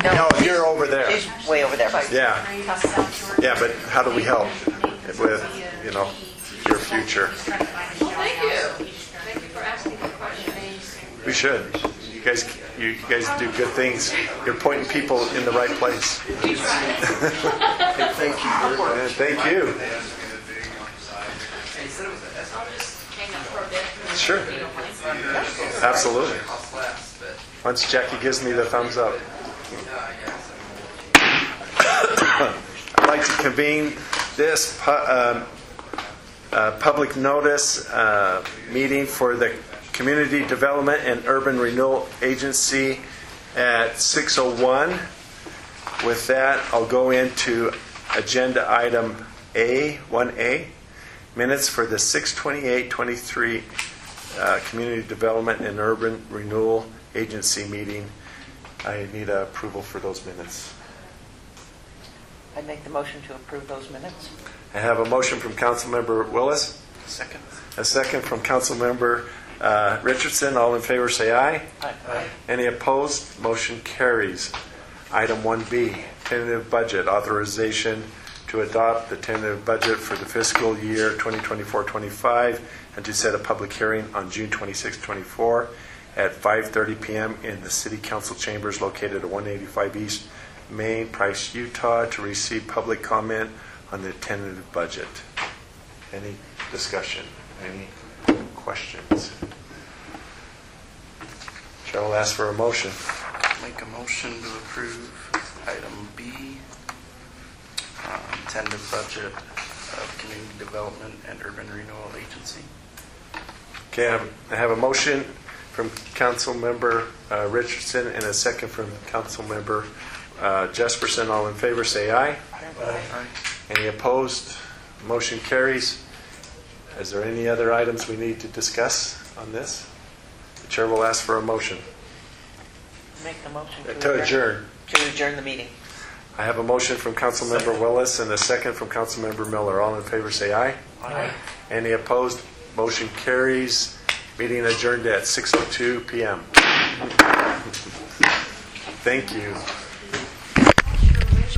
No, you're over there. She's way over there. Yeah. Yeah, but how do we help with, your future? Well, thank you. Thank you for asking the question. We should. You guys do good things. You're pointing people in the right place. Thank you. Thank you. I'll just hang out for a bit. Sure. If you don't mind. Absolutely. Once Jackie gives me the thumbs up. I'd like to convene this public notice meeting for the Community Development and Urban Renewal Agency at 6:01. With that, I'll go into agenda item A, 1A, minutes for the 6/28/23 Community Development and Urban Renewal Agency meeting. I need approval for those minutes. I'd make the motion to approve those minutes. I have a motion from Councilmember Willis. Second. A second from Councilmember Richardson. All in favor say aye. Aye. Any opposed? Motion carries. Item 1B, tentative budget authorization to adopt the tentative budget for the fiscal year 2024-25 and to set a public hearing on June 26, 24 at 5:30 p.m. in the City Council chambers located at 185 East Main, Price, Utah, to receive public comment on the tentative budget. Any discussion? Any questions? Chair will ask for a motion. Make a motion to approve item B, tentative budget of Community Development and Urban Renewal Agency. Okay, I have a motion from Councilmember Richardson and a second from Councilmember Jesperson. All in favor say aye. Aye. Any opposed? Motion carries. Is there any other items we need to discuss on this? The chair will ask for a motion. Make the motion To adjourn. To adjourn the meeting. I have a motion from Councilmember Willis and a second from Councilmember Miller. All in favor say aye. Aye. Any opposed? Motion carries. Meeting adjourned at 6:02 p.m. Thank you.